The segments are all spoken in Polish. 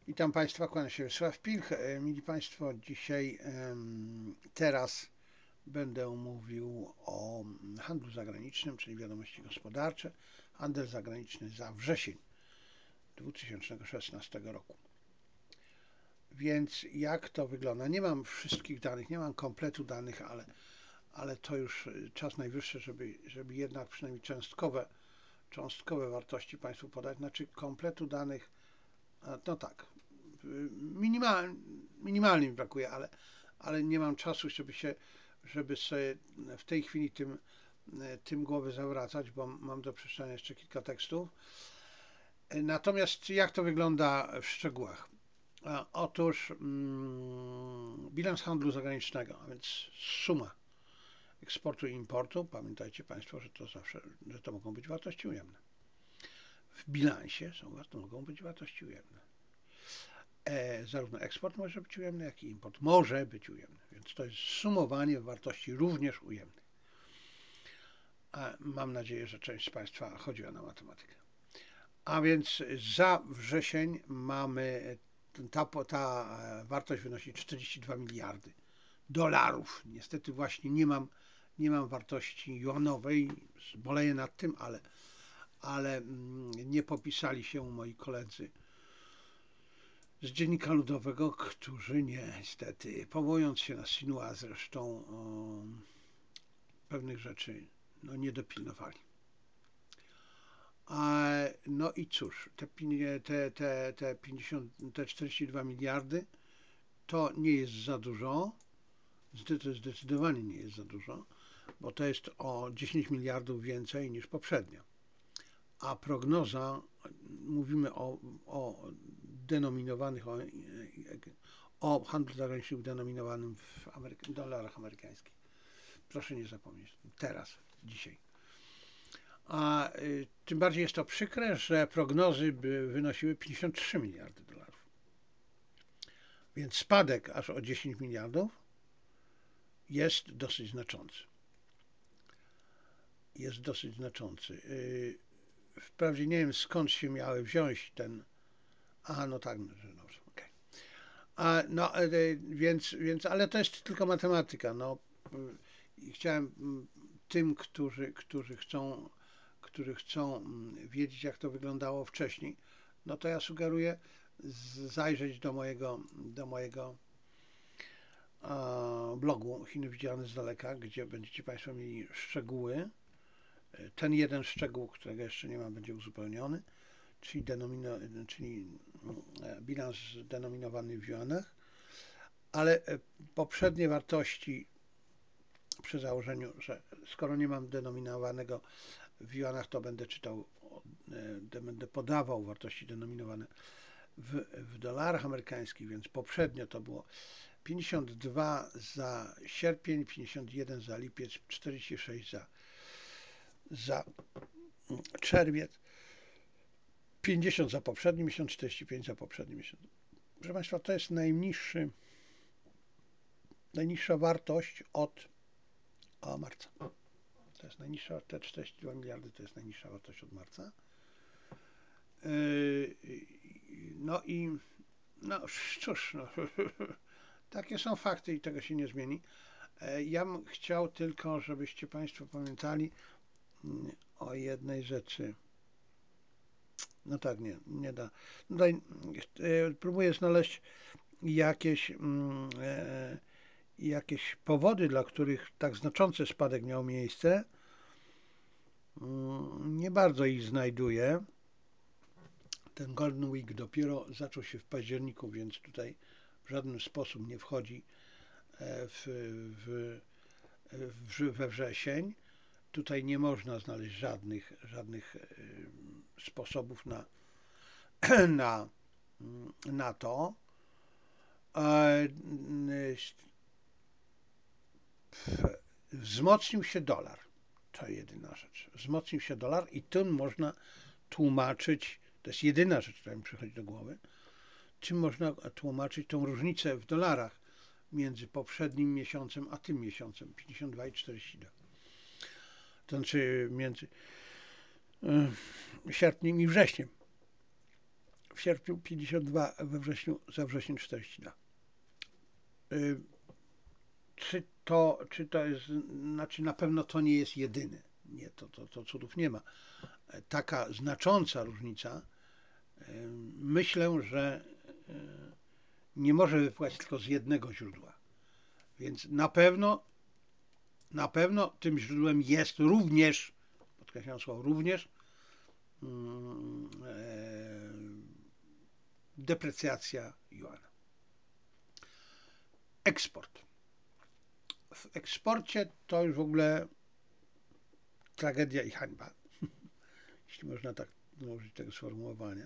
Witam Państwa, kłaniam się Wiesław Pilch. Mili Państwo, dzisiaj, teraz będę mówił o handlu zagranicznym, czyli wiadomości gospodarcze. Handel zagraniczny za wrzesień 2016 roku. Więc jak to wygląda? Nie mam wszystkich danych, nie mam kompletu danych, ale to już czas najwyższy, żeby jednak przynajmniej cząstkowe wartości Państwu podać. Znaczy kompletu danych, no tak, minimalnie mi brakuje, ale nie mam czasu, żeby sobie w tej chwili tym głowy zawracać, bo mam do przeczytania jeszcze kilka tekstów. Natomiast jak to wygląda w szczegółach? Otóż bilans handlu zagranicznego, a więc suma eksportu i importu. Pamiętajcie Państwo, że to mogą być wartości ujemne. W bilansie mogą być wartości ujemne. Zarówno eksport może być ujemny, jak i import może być ujemny. Więc to jest sumowanie wartości również ujemnych. Mam nadzieję, że część z Państwa chodziła na matematykę. A więc za wrzesień mamy, ta wartość wynosi 42 miliardy dolarów. Niestety właśnie nie mam wartości juanowej, boleję nad tym, ale nie popisali się moi koledzy z Dziennika Ludowego, którzy niestety, powołując się na Sinua zresztą, pewnych rzeczy nie dopilnowali. No i cóż, te 42 miliardy to nie jest za dużo, zdecydowanie nie jest za dużo, bo to jest o 10 miliardów więcej niż poprzednio. A prognoza, mówimy o denominowanych, o handlu zagranicznym denominowanym w dolarach amerykańskich. Proszę nie zapomnieć, dzisiaj. A tym bardziej jest to przykre, że prognozy by wynosiły 53 miliardy dolarów. Więc spadek aż o 10 miliardów jest dosyć znaczący. Wprawdzie nie wiem, skąd się miały wziąć no tak, dobrze, okej. Więc, ale to jest tylko matematyka. I chciałem tym, którzy chcą wiedzieć, jak to wyglądało wcześniej, no to ja sugeruję zajrzeć do mojego blogu Chiny widziane z daleka, gdzie będziecie Państwo mieli szczegóły. Ten jeden szczegół, którego jeszcze nie ma, będzie uzupełniony, czyli bilans denominowany w juanach, ale poprzednie wartości, przy założeniu, że skoro nie mam denominowanego w juanach, to będę podawał wartości denominowane w dolarach amerykańskich, więc poprzednio to było 52 za sierpień, 51 za lipiec, 46 za czerwiec, 50 za poprzedni miesiąc, 45 za poprzedni miesiąc. Proszę Państwa, to jest najniższa wartość od marca. To jest najniższa, te 42 miliardy to jest najniższa wartość od marca. Cóż, takie są fakty i tego się nie zmieni. Ja bym chciał tylko, żebyście Państwo pamiętali o jednej rzeczy. No tak, nie da. Tutaj próbuję znaleźć jakieś powody, dla których tak znaczący spadek miał miejsce. Nie bardzo ich znajduję. Ten Golden Week dopiero zaczął się w październiku, więc tutaj w żaden sposób nie wchodzi we wrzesień. Tutaj nie można znaleźć żadnych sposobów na to. Wzmocnił się dolar. To jedyna rzecz. Wzmocnił się dolar i tym można tłumaczyć, to jest jedyna rzecz, która mi przychodzi do głowy, czym można tłumaczyć tą różnicę w dolarach między poprzednim miesiącem a tym miesiącem, 52 i 42. To znaczy między sierpniem i wrześniem. w sierpniu 52, za wrzesień 42. Czy to jest, znaczy na pewno to nie jest jedyny. Nie, to cudów nie ma. Taka znacząca różnica, myślę, że nie może wypływać tylko z jednego źródła. Więc na pewno tym źródłem jest również, podkreślam słowo również, deprecjacja juana. Eksport. W eksporcie to już w ogóle tragedia i hańba, jeśli można tak użyć tego sformułowania.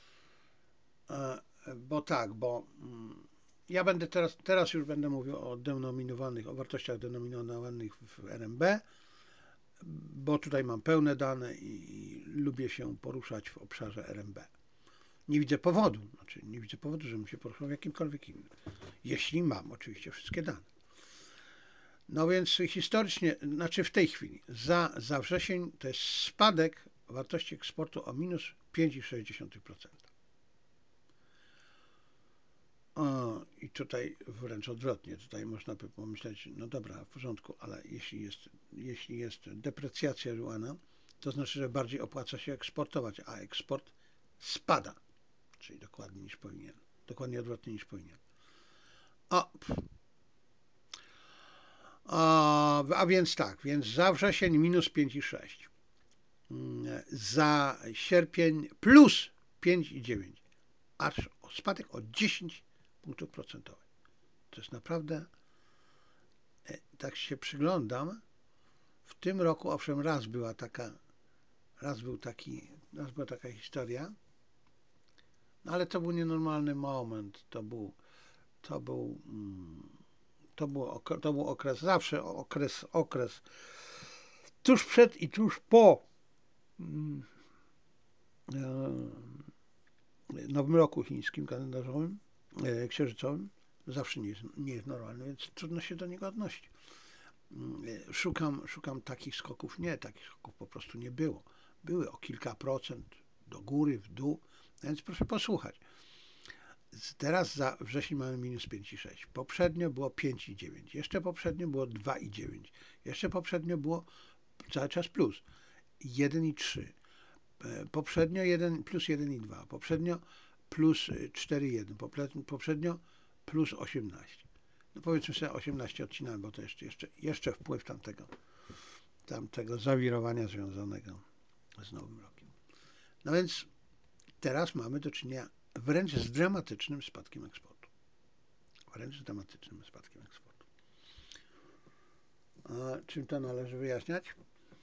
Bo ja będę teraz już będę mówił o wartościach denominowanych w RMB, bo tutaj mam pełne dane i lubię się poruszać w obszarze RMB. Nie widzę powodu, żebym się poruszał w jakimkolwiek innym, jeśli mam oczywiście wszystkie dane. No więc historycznie, znaczy w tej chwili, za wrzesień to jest spadek wartości eksportu o minus 5,6%. I tutaj wręcz odwrotnie, tutaj można by pomyśleć, no dobra, w porządku, ale jeśli jest deprecjacja juana, to znaczy, że bardziej opłaca się eksportować, a eksport spada, czyli dokładnie odwrotnie niż powinien. A więc tak, za wrzesień minus 5,6, za sierpień plus 5,9, aż spadek o 10 punktów procentowych. To jest naprawdę, tak się przyglądam, w tym roku owszem raz była taka historia, no ale to był nienormalny moment, to był okres, zawsze okres tuż przed i tuż po Nowym Roku Chińskim kalendarzowym, księżycowym, zawsze nie jest normalny, więc trudno się do niego odnosić. Szukam takich skoków, takich skoków po prostu nie było. Były o kilka procent do góry, w dół, więc proszę posłuchać. Teraz za wrzesień mamy minus 5,6. Poprzednio było 5,9. Jeszcze poprzednio było 2,9. Jeszcze poprzednio było cały czas plus 1,3. Poprzednio plus 1,2. Poprzednio plus 4,1. Poprzednio plus 18. No powiedzmy sobie 18 odcinamy, bo to jeszcze wpływ tamtego zawirowania związanego z Nowym Rokiem. No więc teraz mamy do czynienia wręcz z dramatycznym spadkiem eksportu. A czym to należy wyjaśniać?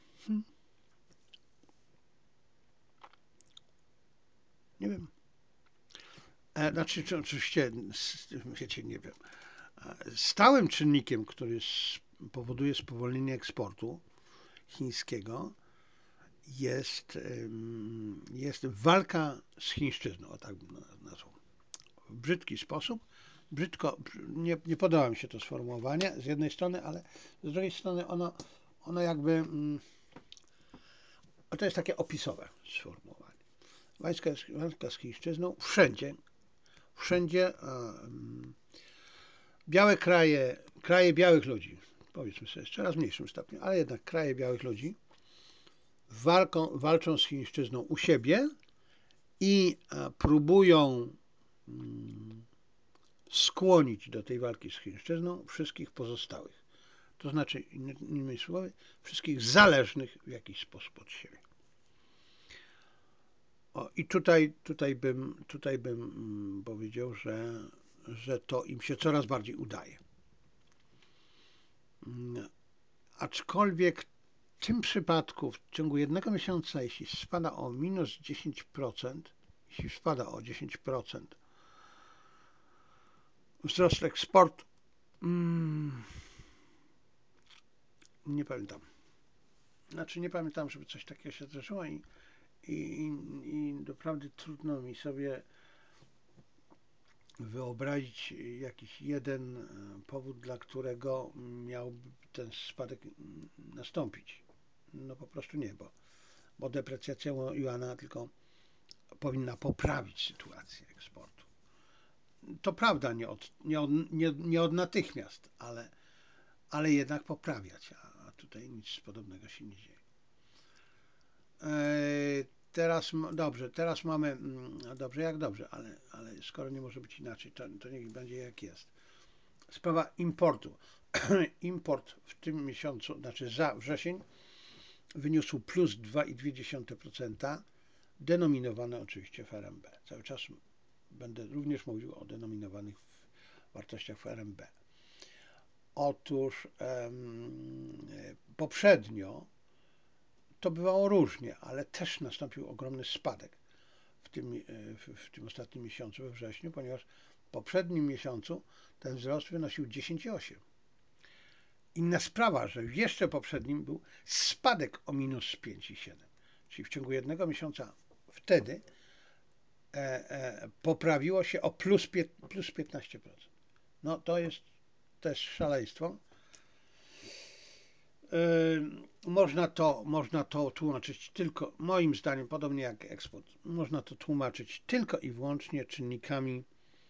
Nie wiem. Znaczy, oczywiście, wiecie, nie wiem. Stałym czynnikiem, który powoduje spowolnienie eksportu chińskiego, jest walka z chińszczyzną, o tak bym nazwał. W brzydki sposób. Nie podoba mi się to sformułowanie z jednej strony, ale z drugiej strony ono jakby, to jest takie opisowe sformułowanie. Walka z chińszczyzną wszędzie białe kraje białych ludzi, powiedzmy sobie w coraz mniejszym stopniu, ale jednak kraje białych ludzi walczą z chińszczyzną u siebie i próbują skłonić do tej walki z chińszczyzną wszystkich pozostałych. To znaczy, innymi słowy, wszystkich zależnych w jakiś sposób od siebie. I tutaj bym powiedział, że to im się coraz bardziej udaje. Aczkolwiek w tym przypadku w ciągu jednego miesiąca, jeśli spada o minus 10%, wzrost eksportu, nie pamiętam. Nie pamiętam, żeby coś takiego się zdarzyło i doprawdy trudno mi sobie wyobrazić jakiś jeden powód, dla którego miałby ten spadek nastąpić. No po prostu nie, bo deprecjacja juana tylko powinna poprawić sytuację eksportu. To prawda, nie od natychmiast, ale jednak poprawiać, a tutaj nic podobnego się nie dzieje. Teraz mamy, dobrze jak dobrze, ale skoro nie może być inaczej, to niech będzie jak jest. Sprawa importu. Import w tym miesiącu, znaczy za wrzesień, wyniósł plus 2,2%, denominowane oczywiście w RMB. Cały czas będę również mówił o denominowanych wartościach w RMB. Otóż poprzednio to bywało różnie, ale też nastąpił ogromny spadek w tym ostatnim miesiącu, we wrześniu, ponieważ w poprzednim miesiącu ten wzrost wynosił 10,8. Inna sprawa, że jeszcze poprzednim był spadek o minus 5,7. Czyli w ciągu jednego miesiąca wtedy poprawiło się o plus 15%. No to jest też szaleństwo. Można to tłumaczyć tylko, moim zdaniem, podobnie jak eksport, można to tłumaczyć tylko i wyłącznie czynnikami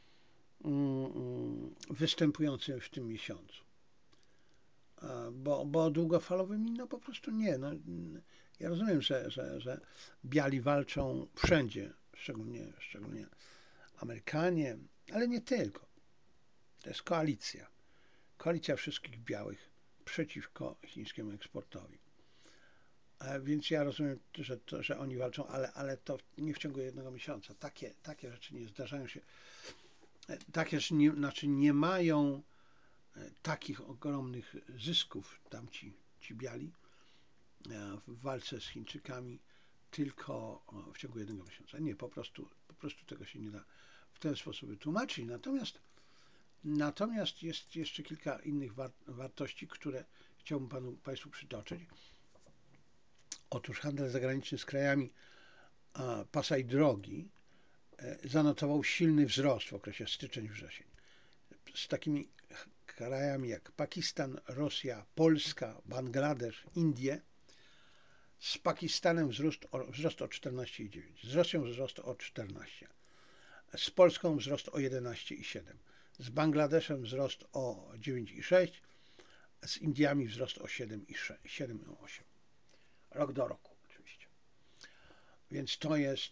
występującymi w tym miesiącu. Bo długofalowymi, no po prostu nie. No, ja rozumiem, że biali walczą wszędzie, szczególnie Amerykanie, ale nie tylko. To jest koalicja. Koalicja wszystkich białych przeciwko chińskiemu eksportowi. Więc ja rozumiem, że oni walczą, ale to nie w ciągu jednego miesiąca. Takie rzeczy nie zdarzają się. Takie rzeczy nie mają takich ogromnych zysków ci biali w walce z Chińczykami tylko w ciągu jednego miesiąca. Nie, po prostu tego się nie da w ten sposób wytłumaczyć. Natomiast jest jeszcze kilka innych wartości, które chciałbym Państwu przytoczyć. Otóż handel zagraniczny z krajami pasa i drogi zanotował silny wzrost w okresie styczeń-wrzesień. Z takimi krajami jak Pakistan, Rosja, Polska, Bangladesz, Indie. Z Pakistanem wzrost o 14,9, z Rosją wzrost o 14, z Polską wzrost o 11,7, z Bangladeszem wzrost o 9,6, z Indiami wzrost o 7,8. Rok do roku oczywiście. Więc to jest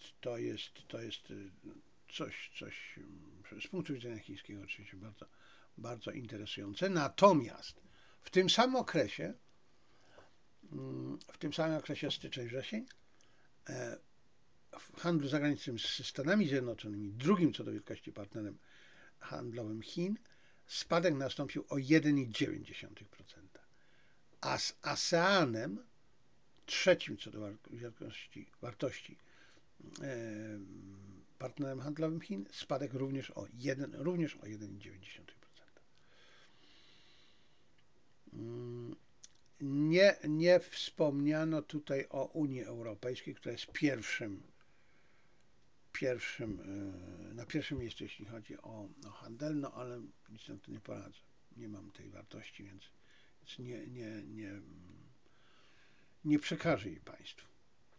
coś z punktu widzenia chińskiego oczywiście bardzo, bardzo interesujące. Natomiast w tym samym okresie styczeń-wrzesień w handlu zagranicznym z Stanami Zjednoczonymi, drugim co do wielkości partnerem handlowym Chin, spadek nastąpił o 1,9%, a z ASEANem, trzecim co do wartości partnerem handlowym Chin, spadek również o 1,9%. Nie wspomniano tutaj o Unii Europejskiej, która jest na pierwszym miejscu, jeśli chodzi o handel, no ale nic na to nie poradzę. Nie mam tej wartości, więc nie przekażę jej Państwu.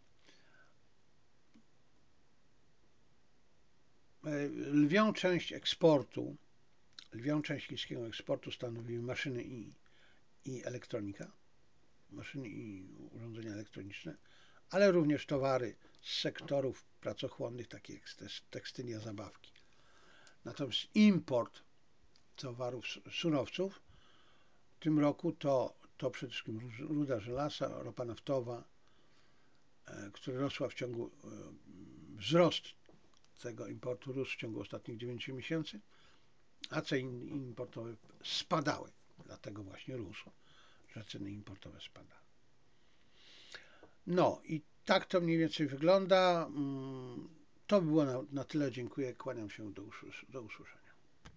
Lwią część chińskiego eksportu stanowiły maszyny i elektronika, maszyny i urządzenia elektroniczne, ale również towary z sektorów pracochłonnych, takich jak tekstylia, zabawki. Natomiast import towarów, surowców w tym roku to przede wszystkim ruda żelaza, ropa naftowa, która rosła wzrost tego importu rósł w ciągu ostatnich 9 miesięcy, a ceny importowe spadały. Dlatego właśnie rósł, że ceny importowe spadały. No i tak to mniej więcej wygląda. To by było na tyle. Dziękuję. Kłaniam się. Do usłyszenia.